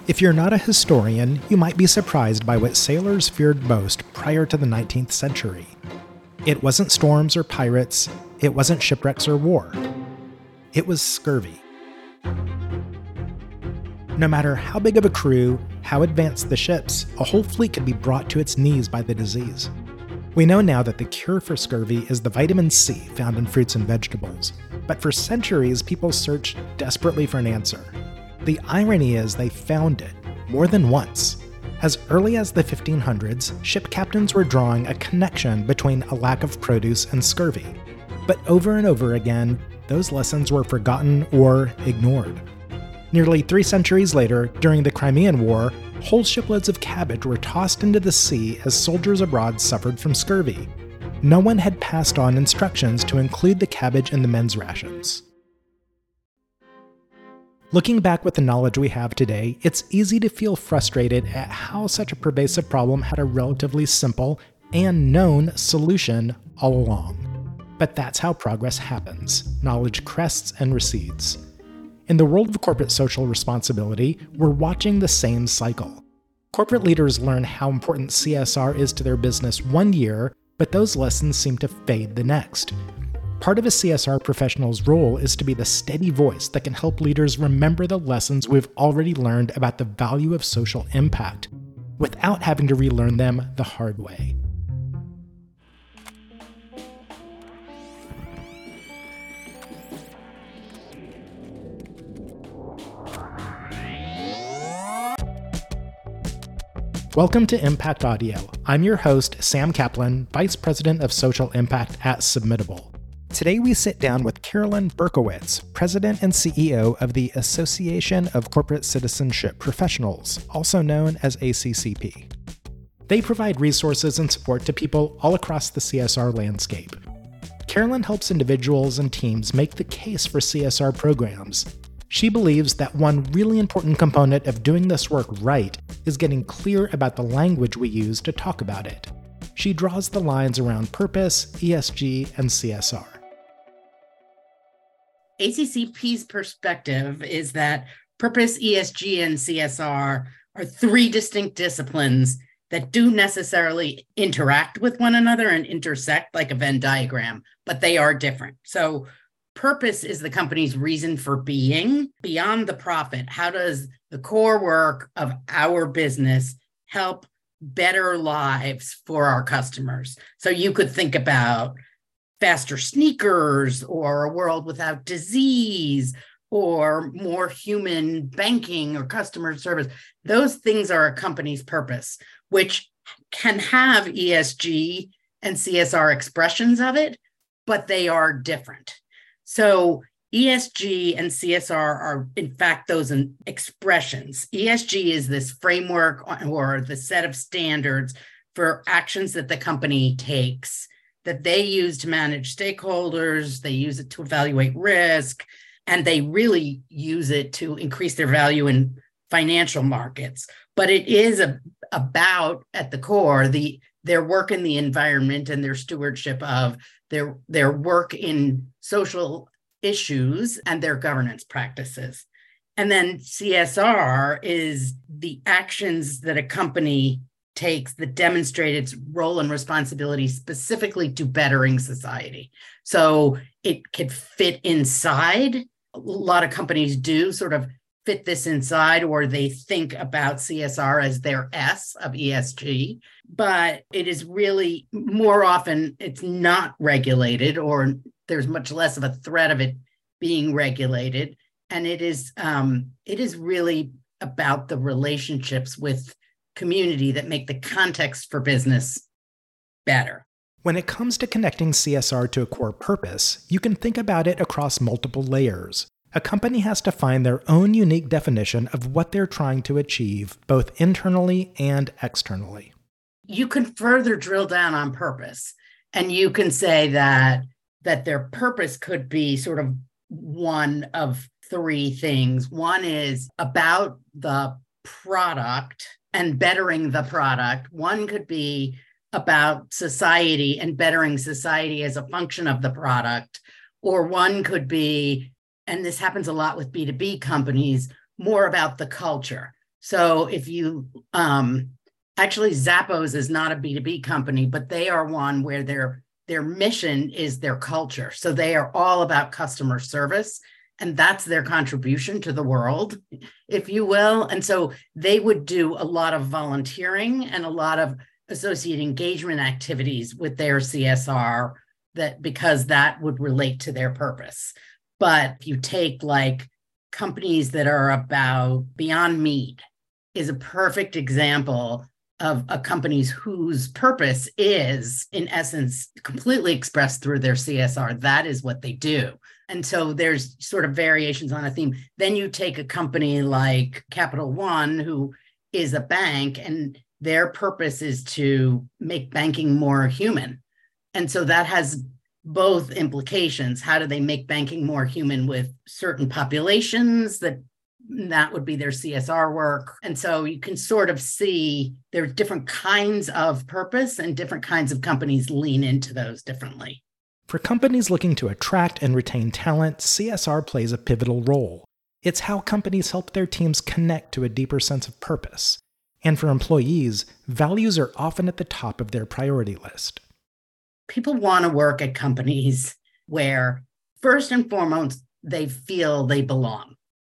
If you're not a historian, you might be surprised by what sailors feared most prior to the 19th century. It wasn't storms or pirates, it wasn't shipwrecks or war. It was scurvy. No matter how big of a crew, how advanced the ships, a whole fleet could be brought to its knees by the disease. We know now that the cure for scurvy is the vitamin C found in fruits and vegetables, but for centuries people searched desperately for an answer. The irony is they found it, more than once. As early as the 1500s, ship captains were drawing a connection between a lack of produce and scurvy. But over and over again, those lessons were forgotten or ignored. Nearly 3 centuries later, during the Crimean War, whole shiploads of cabbage were tossed into the sea as soldiers abroad suffered from scurvy. No one had passed on instructions to include the cabbage in the men's rations. Looking back with the knowledge we have today, it's easy to feel frustrated at how such a pervasive problem had a relatively simple and known solution all along. But that's how progress happens. Knowledge crests and recedes. In the world of corporate social responsibility, we're watching the same cycle. Corporate leaders learn how important CSR is to their business one year, but those lessons seem to fade the next. Part of a CSR professional's role is to be the steady voice that can help leaders remember the lessons we've already learned about the value of social impact, without having to relearn them the hard way. Welcome to Impact Audio. I'm your host, Sam Kaplan, Vice President of Social Impact at Submittable. Today we sit down with Carolyn Berkowitz, President and CEO of the Association of Corporate Citizenship Professionals, also known as ACCP. They provide resources and support to people all across the CSR landscape. Carolyn helps individuals and teams make the case for CSR programs. She believes that one really important component of doing this work right is getting clear about the language we use to talk about it. She draws the lines around purpose, ESG, and CSR. ACCP's perspective is that purpose, ESG, and CSR are 3 distinct disciplines that do necessarily interact with one another and intersect like a Venn diagram, but they are different. So purpose is the company's reason for being. Beyond the profit, how does the core work of our business help better lives for our customers? So you could think about faster sneakers, or a world without disease, or more human banking or customer service. Those things are a company's purpose, which can have ESG and CSR expressions of it, but they are different. So ESG and CSR are, in fact, those expressions. ESG is this framework or the set of standards for actions that the company takes, that they use to manage stakeholders, they use it to evaluate risk, and they really use it to increase their value in financial markets. But it is about, at the core, their work in the environment and their stewardship of their work in social issues and their governance practices. And then CSR is the actions that a company takes that demonstrate its role and responsibility specifically to bettering society. So it could fit inside. A lot of companies do sort of fit this inside, or they think about CSR as their S of ESG, but it is really more often it's not regulated, or there's much less of a threat of it being regulated. And it is really about the relationships with community that make the context for business better. When it comes to connecting CSR to a core purpose, you can think about it across multiple layers. A company has to find their own unique definition of what they're trying to achieve, both internally and externally. You can further drill down on purpose, and you can say that their purpose could be sort of one of 3 things. One is about the product and bettering the product. One could be about society and bettering society as a function of the product. Or one could be, and this happens a lot with B2B companies, more about the culture. So if you actually Zappos is not a B2B company, but they are one where their mission is their culture. So they are all about customer service, and that's their contribution to the world, if you will. And so they would do a lot of volunteering and a lot of associate engagement activities with their CSR, that because that would relate to their purpose. But if you take like companies that are about Beyond Meat is a perfect example of a company's whose purpose is, in essence, completely expressed through their CSR. That is what they do. And so there's sort of variations on a theme. Then you take a company like Capital One, who is a bank, and their purpose is to make banking more human. And so that has both implications. How do they make banking more human with certain populations? That would be their CSR work. And so you can sort of see there are different kinds of purpose, and different kinds of companies lean into those differently. For companies looking to attract and retain talent, CSR plays a pivotal role. It's how companies help their teams connect to a deeper sense of purpose. And for employees, values are often at the top of their priority list. People want to work at companies where, first and foremost, they feel they belong.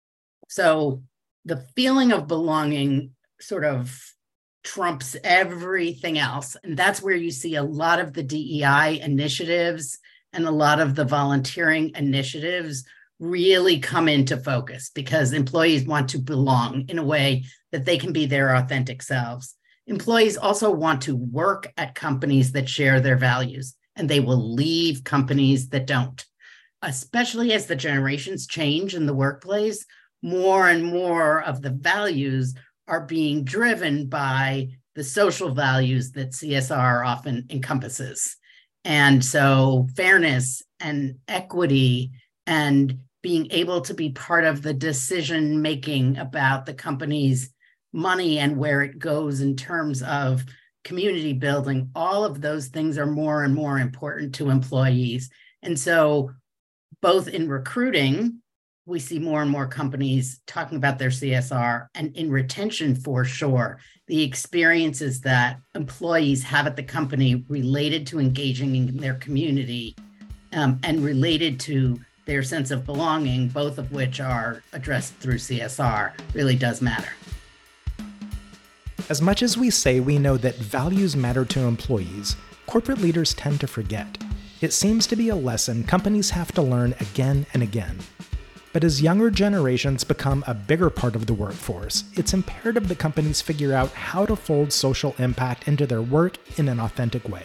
So the feeling of belonging sort of trumps everything else. And that's where you see a lot of the DEI initiatives and a lot of the volunteering initiatives really come into focus, because employees want to belong in a way that they can be their authentic selves. Employees also want to work at companies that share their values, and they will leave companies that don't. Especially as the generations change in the workplace, more and more of the values are being driven by the social values that CSR often encompasses. And so fairness and equity and being able to be part of the decision making about the company's money and where it goes in terms of community building, all of those things are more and more important to employees. And so both in recruiting, we see more and more companies talking about their CSR, and in retention, for sure, the experiences that employees have at the company related to engaging in their community and related to their sense of belonging, both of which are addressed through CSR, really does matter. As much as we say we know that values matter to employees, corporate leaders tend to forget. It seems to be a lesson companies have to learn again and again. But as younger generations become a bigger part of the workforce, it's imperative that companies figure out how to fold social impact into their work in an authentic way.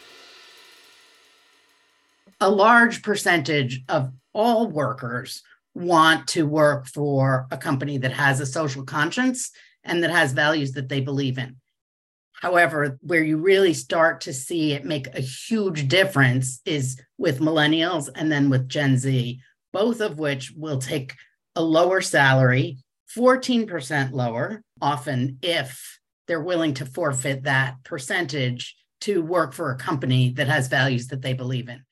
A large percentage of all workers want to work for a company that has a social conscience and that has values that they believe in. However, where you really start to see it make a huge difference is with millennials and then with Gen Z, both of which will take a lower salary, 14% lower, often, if they're willing to forfeit that percentage to work for a company that has values that they believe in.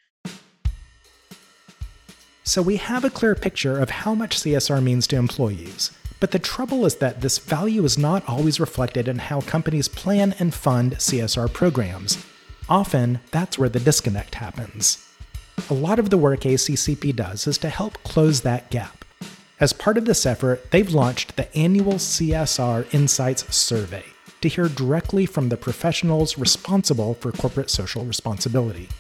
So we have a clear picture of how much CSR means to employees. But the trouble is that this value is not always reflected in how companies plan and fund CSR programs. Often, that's where the disconnect happens. A lot of the work ACCP does is to help close that gap. As part of this effort, they've launched the annual CSR Insights Survey to hear directly from the professionals responsible for corporate social responsibility.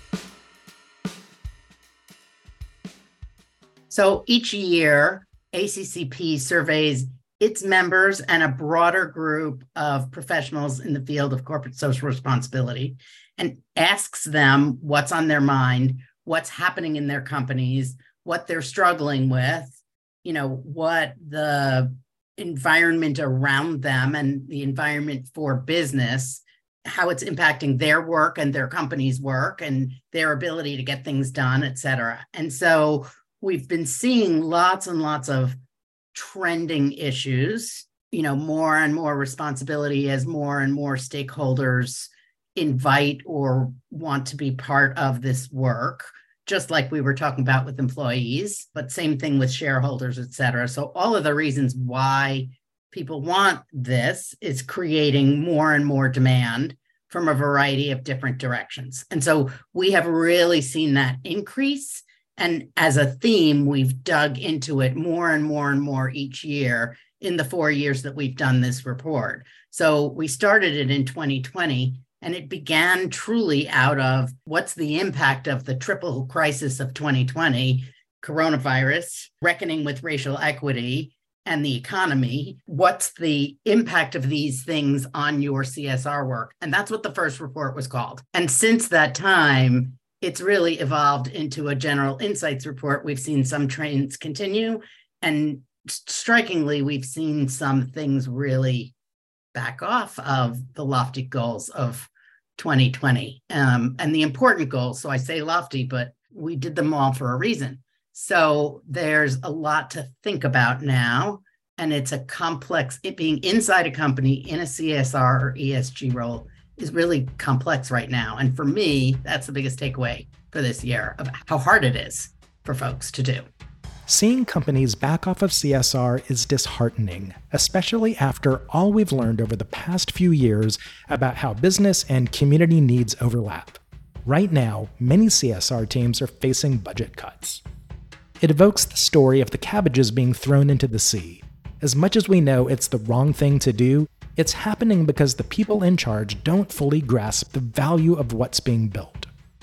So each year, ACCP surveys its members and a broader group of professionals in the field of corporate social responsibility and asks them what's on their mind, what's happening in their companies, what they're struggling with, what the environment around them and the environment for business, how it's impacting their work and their company's work and their ability to get things done, et cetera. And so we've been seeing lots and lots of trending issues, more and more responsibility as more and more stakeholders invite or want to be part of this work, just like we were talking about with employees, but same thing with shareholders, et cetera. So all of the reasons why people want this is creating more and more demand from a variety of different directions. And so we have really seen that increase. And as a theme, we've dug into it more and more and more each year in the 4 years that we've done this report. So we started it in 2020, and it began truly out of what's the impact of the triple crisis of 2020, coronavirus, reckoning with racial equity, and the economy. What's the impact of these things on your CSR work? And that's what the first report was called. And since that time, it's really evolved into a general insights report. We've seen some trends continue, and strikingly, we've seen some things really back off of the lofty goals of 2020 and the important goals. So I say lofty, but we did them all for a reason. So there's a lot to think about now, and it's a complex, it being inside a company in a CSR or ESG role is really complex right now. And for me, that's the biggest takeaway for this year of how hard it is for folks to do. Seeing companies back off of CSR is disheartening, especially after all we've learned over the past few years about how business and community needs overlap. Right now, many CSR teams are facing budget cuts. It evokes the story of the cabbages being thrown into the sea. As much as we know it's the wrong thing to do, it's happening because the people in charge don't fully grasp the value of what's being built.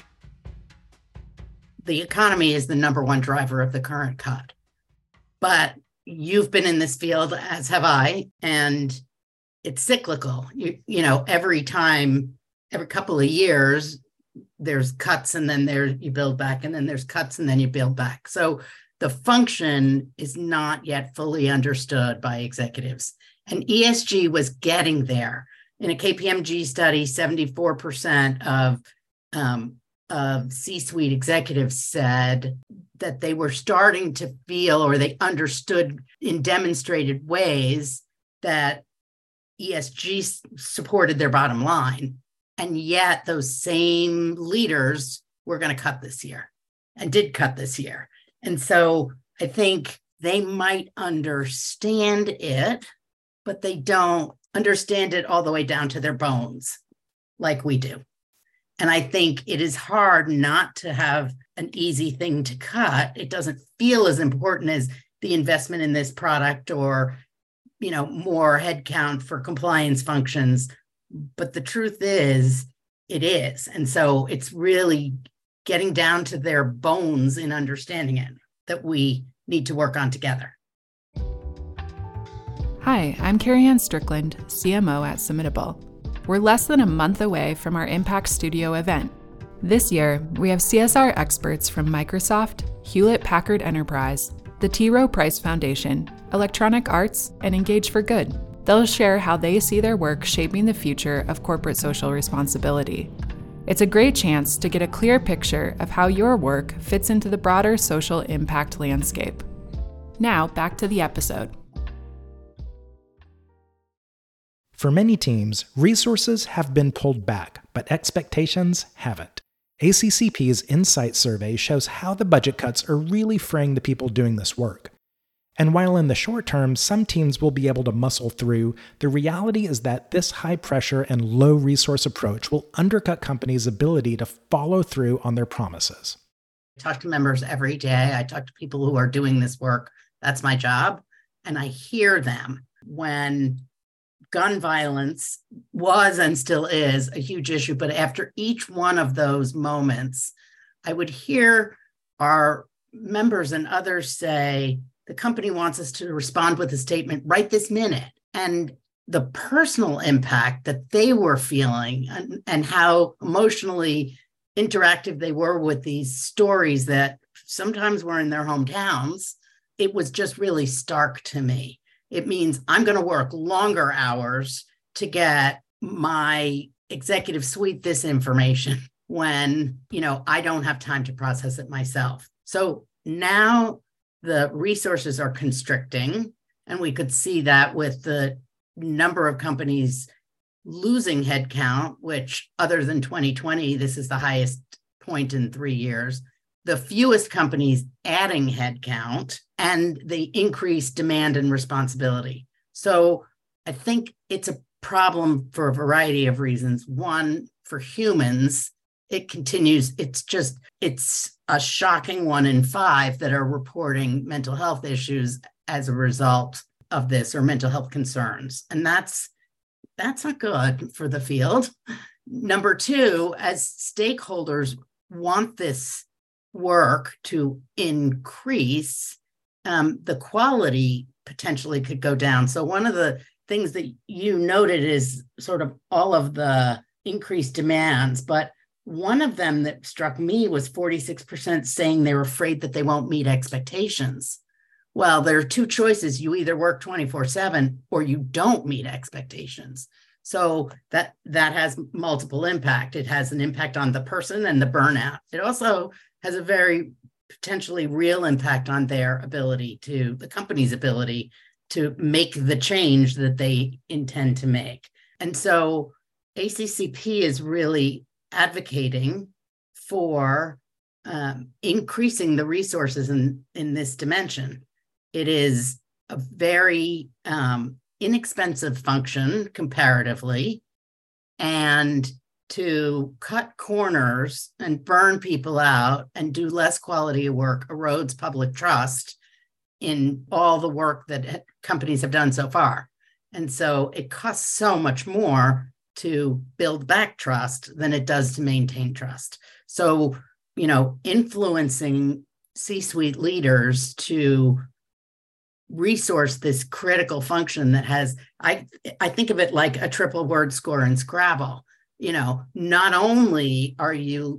The economy is the number one driver of the current cut. But you've been in this field, as have I, and it's cyclical. You know, every couple of years, there's cuts and then you build back, and then there's cuts and then you build back. So the function is not yet fully understood by executives. And ESG was getting there. In a KPMG study, 74% of C-suite executives said that they were starting to feel, or they understood in demonstrated ways, that ESG supported their bottom line. And yet those same leaders were going to cut this year and did cut this year. And so I think they might understand it, but they don't understand it all the way down to their bones like we do. And I think it is hard not to have an easy thing to cut. It doesn't feel as important as the investment in this product or, you know, more headcount for compliance functions. But the truth is, it is. And so it's really getting down to their bones in understanding it that we need to work on together. Hi, I'm Carrie Ann Strickland, CMO at Submittable. We're less than a month away from our Impact Studio event. This year, we have CSR experts from Microsoft, Hewlett-Packard Enterprise, the T. Rowe Price Foundation, Electronic Arts, and Engage for Good. They'll share how they see their work shaping the future of corporate social responsibility. It's a great chance to get a clear picture of how your work fits into the broader social impact landscape. Now, back to the episode. For many teams, resources have been pulled back, but expectations haven't. ACCP's Insight Survey shows how the budget cuts are really fraying the people doing this work. And while in the short term, some teams will be able to muscle through, the reality is that this high-pressure and low-resource approach will undercut companies' ability to follow through on their promises. I talk to members every day. I talk to people who are doing this work. That's my job. And I hear them when gun violence was and still is a huge issue. But after each one of those moments, I would hear our members and others say, the company wants us to respond with a statement right this minute. And the personal impact that they were feeling and how emotionally interactive they were with these stories that sometimes were in their hometowns, it was just really stark to me. It means I'm going to work longer hours to get my executive suite this information when, I don't have time to process it myself. So now the resources are constricting, and we could see that with the number of companies losing headcount, which other than 2020, this is the highest point in 3 years, the fewest companies adding headcount, and the increased demand and responsibility. So I think it's a problem for a variety of reasons. One, for humans, it continues. It's a shocking 1 in 5 that are reporting mental health issues as a result of this, or mental health concerns. And that's not good for the field. Number two, as stakeholders want this work to increase, the quality potentially could go down. So one of the things that you noted is sort of all of the increased demands, but one of them that struck me was 46% saying they're afraid that they won't meet expectations. Well, there are two choices. You either work 24/7 or you don't meet expectations. So that has multiple impact. It has an impact on the person and the burnout. It also has a very potentially real impact on the company's ability to make the change that they intend to make. And so ACCP is really advocating for increasing the resources in this dimension. It is a very inexpensive function comparatively, and to cut corners and burn people out and do less quality work erodes public trust in all the work that companies have done so far. And so it costs so much more to build back trust than it does to maintain trust. So, influencing C-suite leaders to resource this critical function that has, I think of it like a triple word score in Scrabble. Not only are you,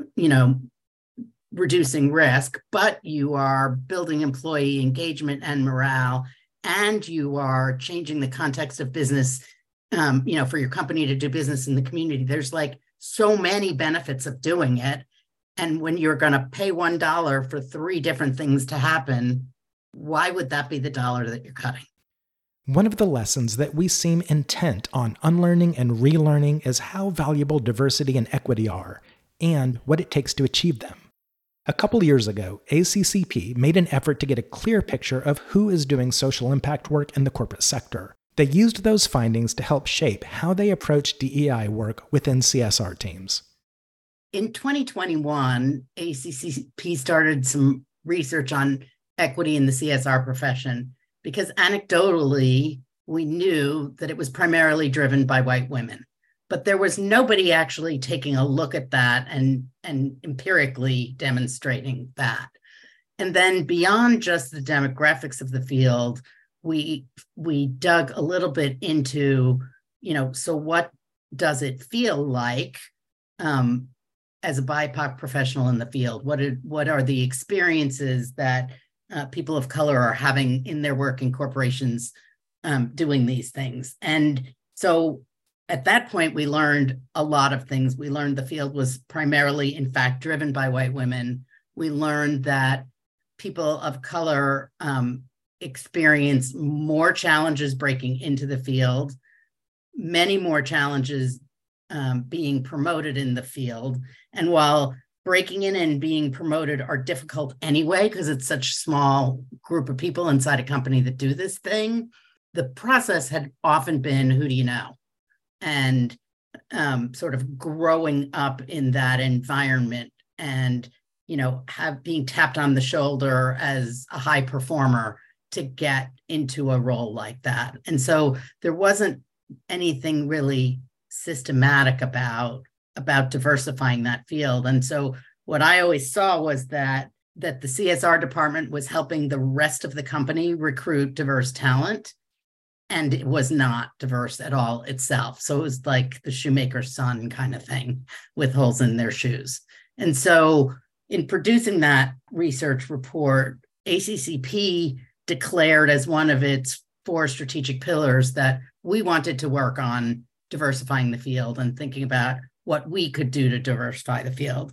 reducing risk, but you are building employee engagement and morale, and you are changing the context of business, for your company to do business in the community. There's like so many benefits of doing it. And when you're going to pay $1 for 3 different things to happen, why would that be the dollar that you're cutting? One of the lessons that we seem intent on unlearning and relearning is how valuable diversity and equity are, and what it takes to achieve them. A couple years ago, ACCP made an effort to get a clear picture of who is doing social impact work in the corporate sector. They used those findings to help shape how they approach DEI work within CSR teams. In 2021, ACCP started some research on equity in the CSR profession because anecdotally, we knew that it was primarily driven by white women. But there was nobody actually taking a look at that and empirically demonstrating that. And then beyond just the demographics of the field, we dug a little bit into, so what does it feel like as a BIPOC professional in the field? What are the experiences that people of color are having in their work in corporations doing these things? And so at that point, we learned a lot of things. We learned the field was primarily, in fact, driven by white women. We learned that people of color experience more challenges breaking into the field, many more challenges being promoted in the field. And while breaking in and being promoted are difficult anyway, because it's such a small group of people inside a company that do this thing, the process had often been, who do you know? And sort of growing up in that environment and, being tapped on the shoulder as a high performer to get into a role like that. And so there wasn't anything really systematic about diversifying that field. And so what I always saw was that the CSR department was helping the rest of the company recruit diverse talent, and it was not diverse at all itself. So it was like the shoemaker's son kind of thing with holes in their shoes. And so in producing that research report, ACCP declared as one of its 4 strategic pillars that we wanted to work on diversifying the field and thinking about what we could do to diversify the field.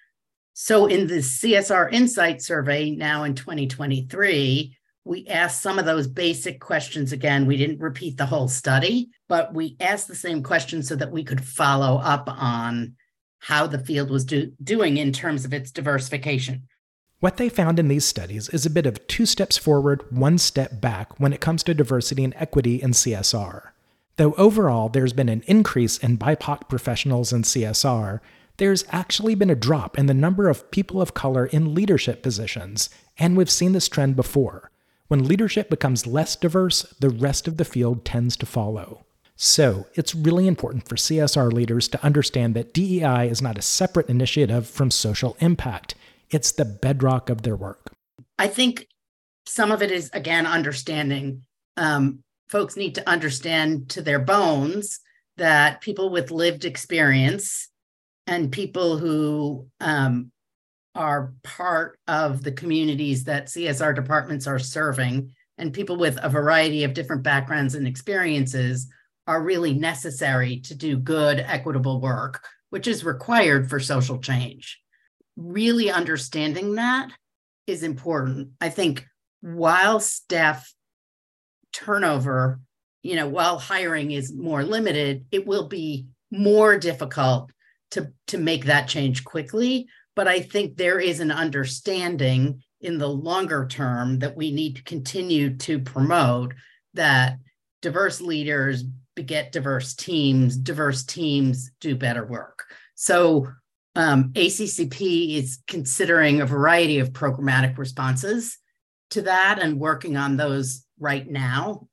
So in the CSR Insight Survey now in 2023, we asked some of those basic questions again. We didn't repeat the whole study, but we asked the same questions so that we could follow up on how the field was doing in terms of its diversification. What they found in these studies is a bit of 2 steps forward, 1 step back when it comes to diversity and equity in CSR. Though overall there's been an increase in BIPOC professionals in CSR, there's actually been a drop in the number of people of color in leadership positions, and we've seen this trend before. When leadership becomes less diverse, the rest of the field tends to follow. So, it's really important for CSR leaders to understand that DEI is not a separate initiative from social impact. It's the bedrock of their work. I think some of it is, again, understanding. Folks need to understand to their bones that people with lived experience and people who are part of the communities that CSR departments are serving, and people with a variety of different backgrounds and experiences are really necessary to do good, equitable work, which is required for social change. Really understanding that is important. I think while staff turnover, while hiring is more limited, it will be more difficult to make that change quickly. But I think there is an understanding in the longer term that we need to continue to promote that diverse leaders beget diverse teams do better work. So ACCP is considering a variety of programmatic responses to that and working on those right now.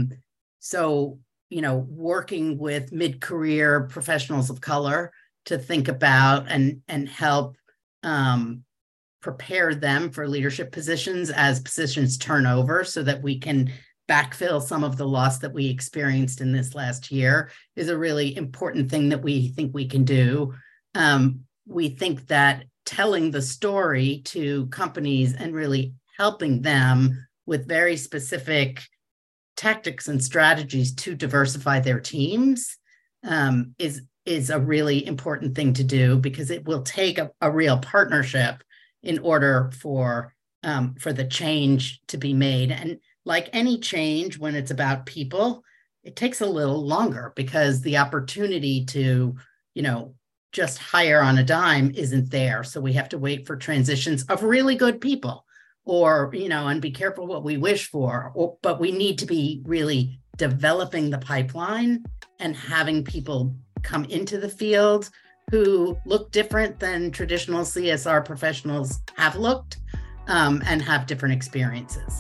Working with mid-career professionals of color to think about and help prepare them for leadership positions as positions turn over so that we can backfill some of the loss that we experienced in this last year is a really important thing that we think we can do. We think that telling the story to companies and really helping them with very specific tactics and strategies to diversify their teams is a really important thing to do, because it will take a real partnership in order for the change to be made. And like any change, when it's about people, it takes a little longer because the opportunity to, just hire on a dime isn't there. So we have to wait for transitions of really good people, or, and be careful what we wish for. But we need to be really developing the pipeline and having people come into the field who look different than traditional CSR professionals have looked, and have different experiences.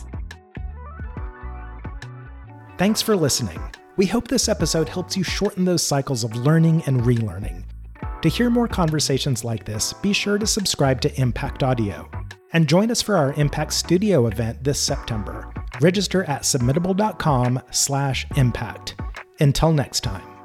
Thanks for listening. We hope this episode helps you shorten those cycles of learning and relearning. To hear more conversations like this, be sure to subscribe to Impact Audio and join us for our Impact Studio event this September. Register at submittable.com/impact. Until next time.